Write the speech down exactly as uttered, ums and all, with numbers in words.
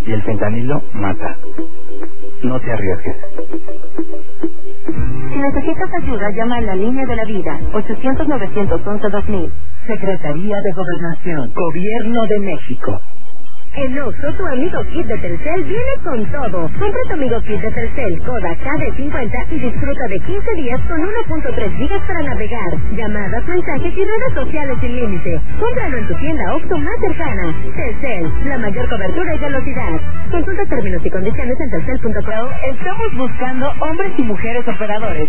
y el fentanilo mata. No te arriesgues. Si necesitas ayuda, llama a la línea de la vida, ochocientos novecientos once dos mil. Secretaría de Gobernación, Gobierno de México. En Oxxo, tu amigo Kit de Telcel viene con todo. Compra tu amigo Kit de Telcel, Coda K D cincuenta y disfruta de quince días con uno punto tres gigas para navegar, llamadas, mensajes y redes sociales sin límite. Cómpralo en tu tienda Oxxo más cercana. Telcel, la mayor cobertura y velocidad. Consulta términos y condiciones en telcel punto com. Estamos buscando hombres y mujeres operadores